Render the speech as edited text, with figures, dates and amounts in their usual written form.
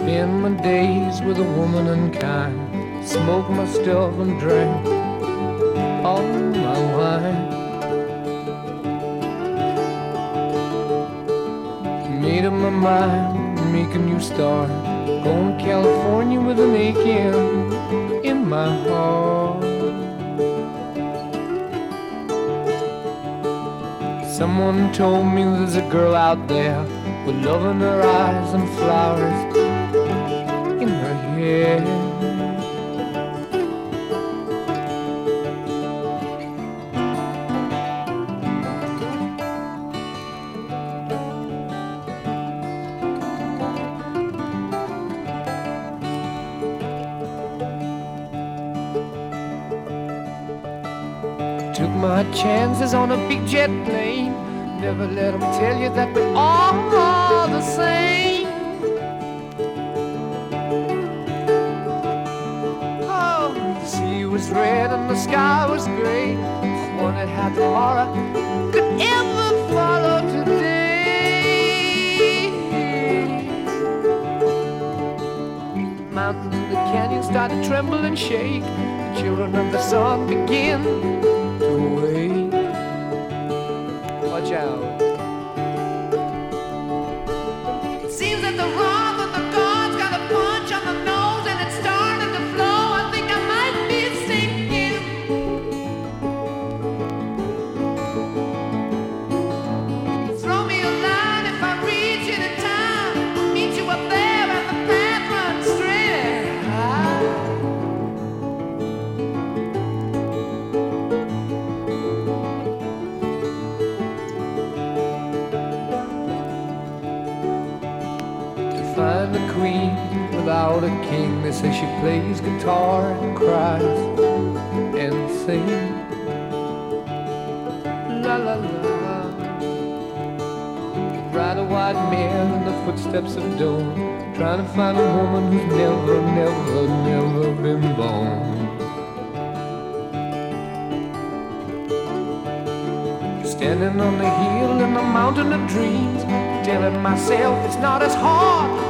Spend my days with a woman unkind, smoke my stuff and drink all my wine. Made up my mind, make a new start, going to California with an aching in my heart. Someone told me there's a girl out there with love in her eyes and flowers in her hair. Took my chances on a big jet plane. Never let them tell you that we're all the same. Oh, the sea was red and the sky was gray. Wondered how tomorrow could ever follow today. Mountains in the canyon start to tremble and shake. The children of the sun begin to wake. Watch out. It seems that the wrath of the gods got a punch on the nose and it's starting to flow. I think I might be sinking. Throw me a line if I reach it in time. Meet you up there and the path runs straight. Find the queen without a king. They say she plays guitar and cries and sings. La la la. Ride a white mare in the footsteps of dawn, trying to find a woman who's never, never, never been born. Standing on the hill in the mountain of dreams, telling myself it's not as hard